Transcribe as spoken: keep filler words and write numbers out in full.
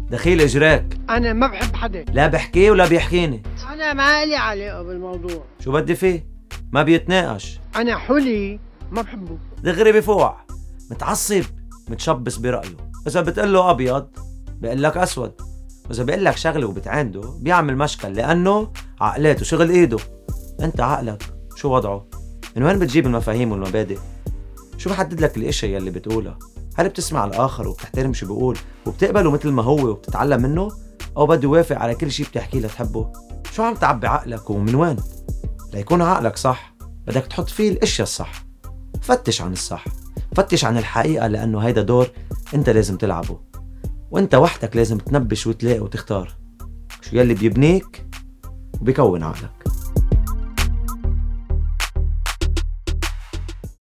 دخيل اجراك. انا ما بحب حدا. لا بحكيه ولا بيحكيني. انا ما لي علاقه بالموضوع. شو بدي فيه؟ ما بيتناقش. انا حلي ما بحبه. دغري بفوع، متعصب، متشبس برأيه. اذا بتقله ابيض بيقول لك اسود، واذا بيقول لك شغله وبتعنده بيعمل مشكل لانه عقلاته شغل ايده. انت عقلك شو وضعه؟ من وين بتجيب المفاهيم والمبادئ؟ شو بحدد لك الاشياء يلي بتقولها؟ هل بتسمع الآخر وبتحترم شو بيقول وبتقبله مثل ما هو وبتتعلم منه، أو بده يوافق على كل شي بتحكيه لتحبه؟ شو عم تعبي عقلك ومن وين؟ ليكون عقلك صح بدك تحط فيه الاشياء الصح. فتش عن الصح، فتش عن الحقيقة، لأنه هيدا دور انت لازم تلعبه، وانت وحدك لازم تنبش وتلاقي وتختار شو يلي بيبنيك وبيكون عقلك.